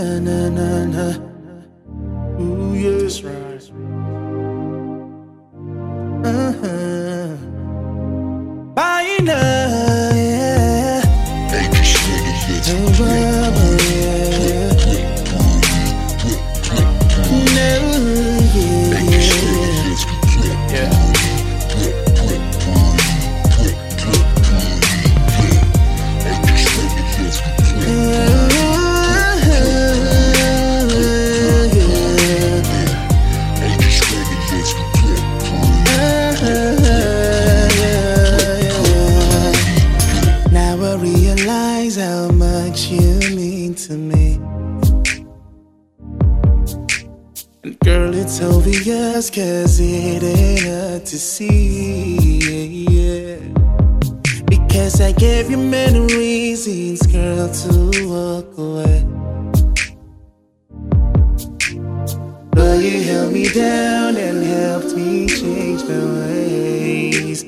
na na na na. Ooh, yes, right. Bye now, yeah. How much you mean to me. And girl, it's obvious, cause it ain't hard to see, yeah. Because I gave you many reasons, girl, to walk away. But you held me down and helped me change my ways.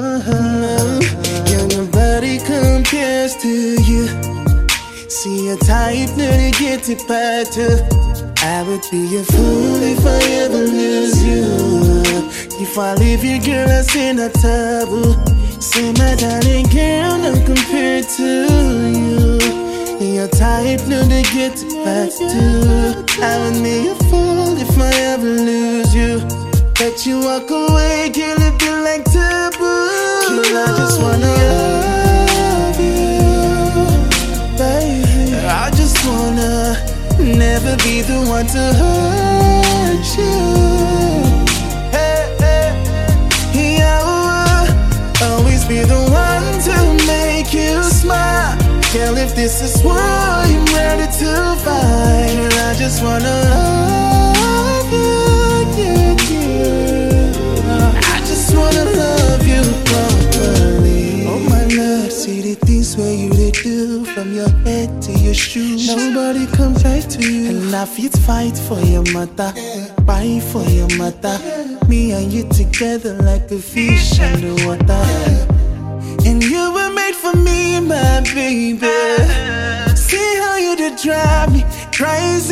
Yeah, nobody compares to you. See a type that to get it back to. I would be a fool if I ever lose you. If I leave you, girl, I say not taboo. Say my darling girl, not compared to you. You're type that to get it back to. I would be a fool if I ever lose you. Let you walk away, girl, it be like taboo. Girl, I just wanna love you, baby. I just wanna never be the one to hurt you. Hey, hey, yeah, I'll always be the one to make you smile. Girl, if this is what I'm ready to fight, girl, I just wanna love you, yeah, yeah. I just wanna love you properly. Oh my love, see the things where you they do, from your head to your shoes. Nobody comes back to you. And I fit fight for your mother, fight for your mother. Me and you together like a fish underwater. And you were made for me, my baby. See how you did drive me crazy.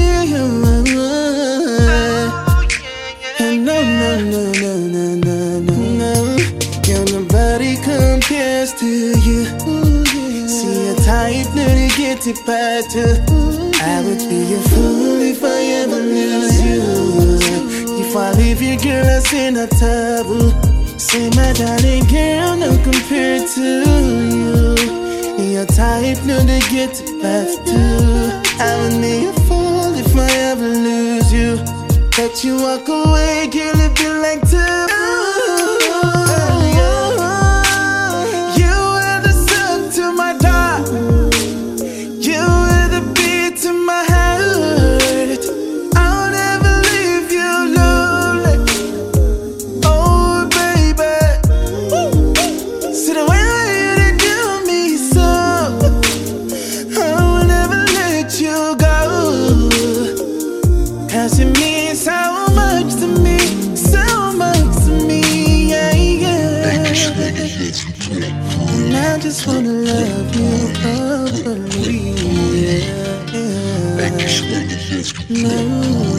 And no, no, no, no, no, no, no. Girl, nobody compares to you. See a type that to get it back to. I would be a fool if I ever lose you. If I leave you, girl, I say not taboo. Say my darling girl, not compared to you. You're type not to get it back to. I would be a fool if I ever lose you. Let you walk away, girl, it be like taboo. You are the sun to my dark. You are the beat to my heart. I'll never leave you lonely. Oh baby, see the way you do me so, I will never let you go. Cause it means so much to me, so much to me, yeah, yeah. And I just wanna love you properly, yeah, yeah. No,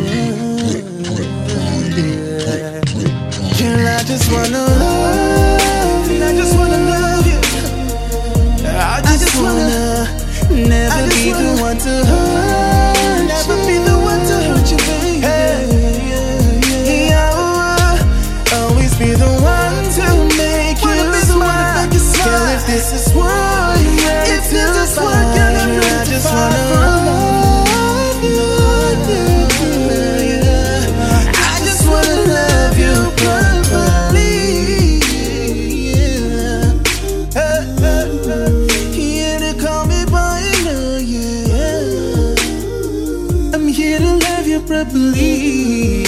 yeah. Girl, I just wanna love you, I just wanna love you. I just wanna never be the one to hurt you. Never be the one to hurt you, baby. Hey, yeah, always be the one to make you smile. Girl, if this is what you're ready to find, I just wanna love you, yeah. I just wanna love you properly, yeah. Here to call me by now, yeah. I'm here to love you properly.